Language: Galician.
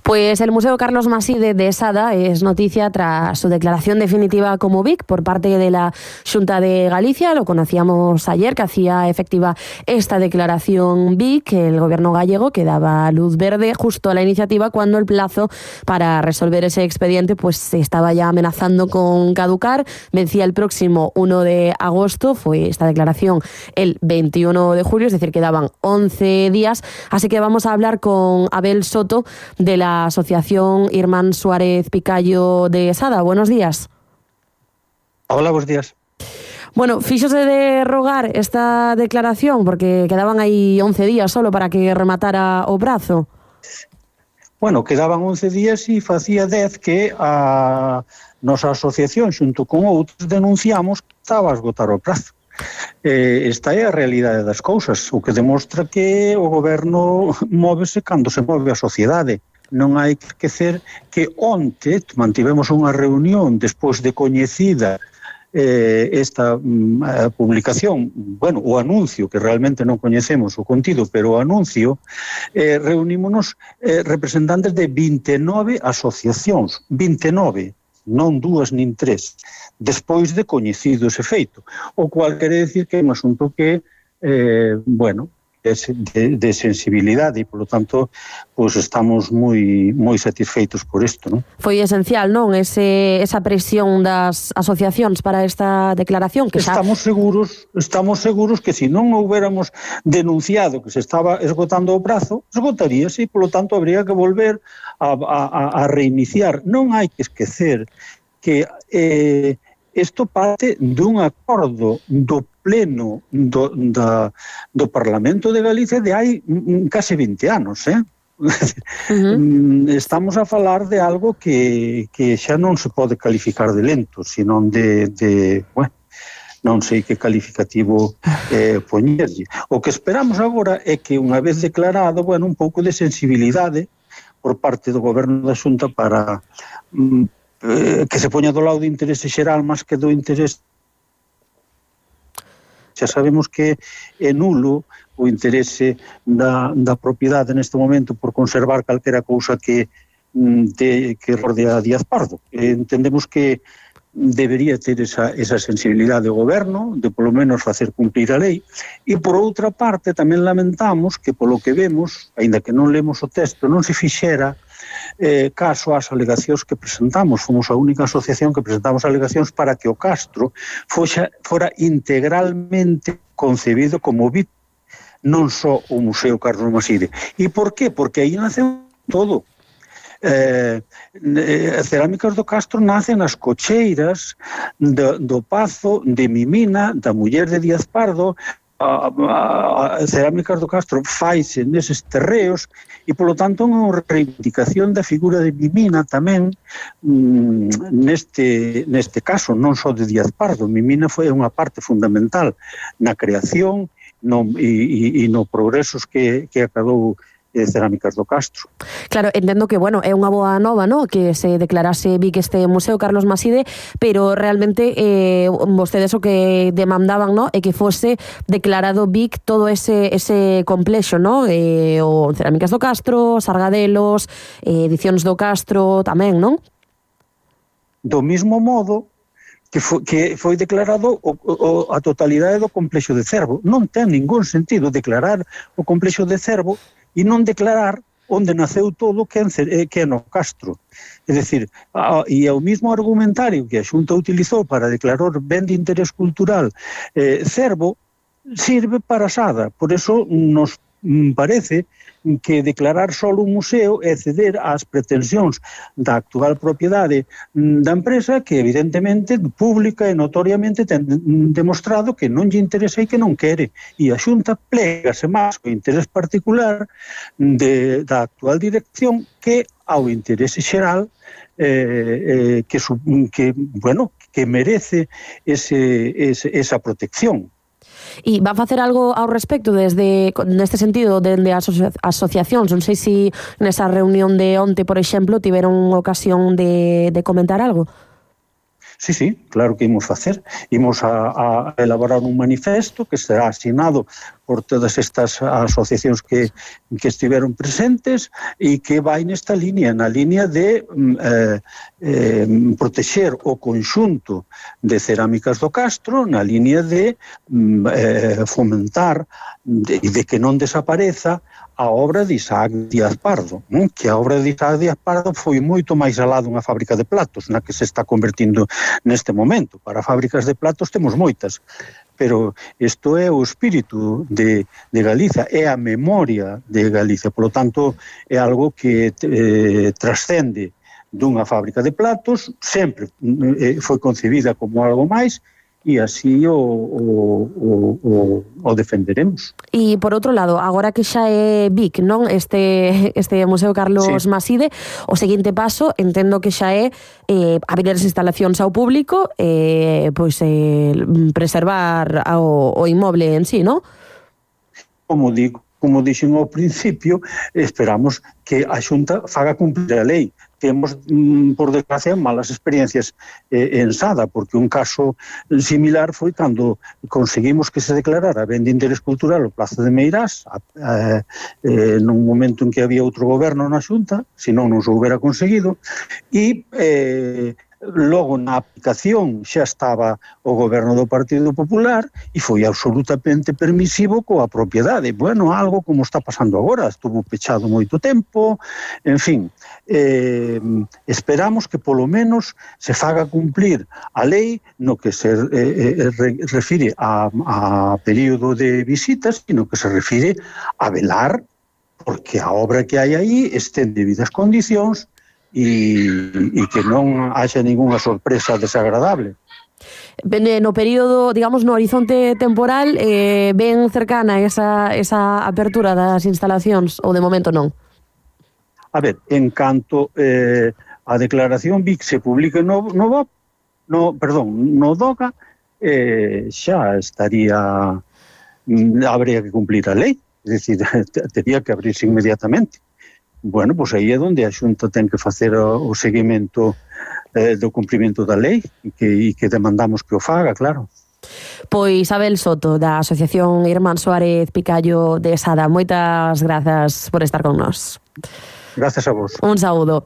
Pues el Museo Carlos Maside de Sada es noticia tras su declaración definitiva como BIC por parte de la Xunta de Galicia. Lo conocíamos ayer, que hacía efectiva esta declaración BIC, el gobierno gallego, que daba luz verde justo a la iniciativa cuando el plazo para resolver ese expediente pues se estaba ya amenazando con caducar. Vencía el próximo 1 de agosto, fue esta declaración el 21 de julio, es decir, quedaban 11 días. Así que vamos a hablar con Abel Soto de la Asociación Irmán Suárez Picayo de Sada. Buenos días. Hola, buenos días. Bueno, fíxose de rogar esta declaración porque quedaban aí 11 días solo para que rematara o prazo. Bueno, quedaban 11 días e facía 10 que a nosa asociación, xunto con outros, denunciamos que estaba a esgotar o prazo. Esta é a realidade das cousas, o que demostra que o goberno móvese cando se move a sociedade. Non hai que esquecer que onte mantivemos unha reunión despois de coñecida esta publicación, bueno, o anuncio, que realmente non coñecemos o contido, pero o anuncio, reunímonos representantes de 29 asociacións, 29, non 2 nin 3, despois de coñecido ese feito, o cual quere decir que é un asunto que, bueno, de sensibilidade e, polo tanto, pues estamos moi satisfeitos por isto, non? Foi esencial, non? Esa presión das asociacións para esta declaración que xa... Estamos seguros que se non houbéramos denunciado que se estaba esgotando o prazo, esgotaríase e, polo tanto, habría que volver a reiniciar. Non hai que esquecer que isto parte dun acordo do pleno do Parlamento de Galicia de hai case 20 anos, Estamos a falar de algo que xa non se pode calificar de lento, senón bueno, non sei que calificativo poñerlle. O que esperamos agora é que, unha vez declarado, bueno, un pouco de sensibilidade por parte do goberno da Xunta para que se poña do lado do interese xeral máis que do interese. Xa sabemos que é nulo o interese da propiedade neste momento por conservar calquera cousa que rodea a Díaz Pardo. Entendemos que debería ter esa sensibilidade do goberno de polo menos facer cumplir a lei, e por outra parte tamén lamentamos que polo que vemos, aínda que non lemos o texto, non se fixera caso ás alegacións que presentamos. Fomos a única asociación que presentamos alegacións para que o castro fora integralmente concebido como BIC, non só o Museo Carlos Maside. E por qué? Porque aí nace todo. Cerámicas do Castro nacen nas cocheiras do Pazo de Mimina, da muller de Díaz Pardo. A Cerámicas do Castro faise neses terreos e, polo tanto, unha reivindicación da figura de Mimina tamén neste caso, non só de Díaz Pardo. Mimina foi unha parte fundamental na creación e no progresos que acadou Cerámicas do Castro. Claro, entendo que, bueno, é unha boa nova, ¿no?, que se declarase BIC este Museo Carlos Maside, pero realmente vostedes o que demandaban, ¿no?, é que fose declarado BIC todo ese complexo, ¿no?, o Cerámicas do Castro, Sargadelos, Edicións do Castro tamén, non? Do mismo modo que foi declarado a totalidade do complexo de Cervo. Non ten ningún sentido declarar o complexo de Cervo e non declarar onde naceu todo que é no Castro. É dicir, e o mismo argumentario que a Xunta utilizou para declarar ben de interés cultural Cervo sirve para Sada. Por eso nos parece que declarar só un museo é ceder ás pretensións da actual propiedade da empresa, que evidentemente pública e notoriamente ten demostrado que non lle interesa e que non quere, e a Xunta plégase máis co interés particular da actual dirección que ao interese xeral que merece esa protección. E van facer algo ao respecto neste sentido dende as asociacións? Non sei se nesa reunión de onte, por exemplo, tiveron ocasión de comentar algo. Sí, claro que imos facer. Imos a elaborar un manifesto que será asignado por todas estas asociacións que estiveron presentes e que vai nesta línea, na línea de protexer o conxunto de cerámicas do Castro, na línea de fomentar e de que non desapareza a obra de Isaac Díaz Pardo, que a obra de Isaac Díaz Pardo foi moito máis alá dunha fábrica de platos na que se está convertindo neste momento. Para fábricas de platos temos moitas, pero isto é o espírito de Galicia, é a memoria de Galicia, polo tanto é algo que trascende dunha fábrica de platos, sempre foi concebida como algo máis, e así o defenderemos. E por outro lado, agora que xa é Vic, non? Este Museo Carlos Maside, o seguinte paso, entendo que xa é abrir as instalacións ao público e preservar o inmoble en sí, non? Como dixen ao principio, esperamos que a Xunta faga cumprir a lei. Temos, por desgracia, malas experiencias en Sada, porque un caso similar foi cando conseguimos que se declarara ben de interés cultural o Plaza de Meirás, nun momento en que había outro goberno na Xunta, senón non se houbera conseguido, e logo na aplicación xa estaba o goberno do Partido Popular e foi absolutamente permisivo coa propiedade. Bueno, algo como está pasando agora, estuvo pechado moito tempo, en fin, esperamos que polo menos se faga cumplir a lei no que se refire a período de visitas, sino que se refire a velar porque a obra que hai aí este en debidas condicións e que non haxa ningunha sorpresa desagradable. No período, digamos, no horizonte temporal, ben cercana esa apertura das instalacións, ou de momento non? A ver, en canto a declaración Vic se publique no DOCA, xa estaría, habría que cumplir a lei, é dicir, tería que abrirse inmediatamente. Bueno, pois aí é onde a Xunta ten que facer o seguimento do cumprimento da lei e que demandamos que o faga, claro. Pois Abel Soto, da Asociación Irmán Suárez Picallo de Sada, moitas grazas por estar con nós. Gracias a vos. Un saúdo.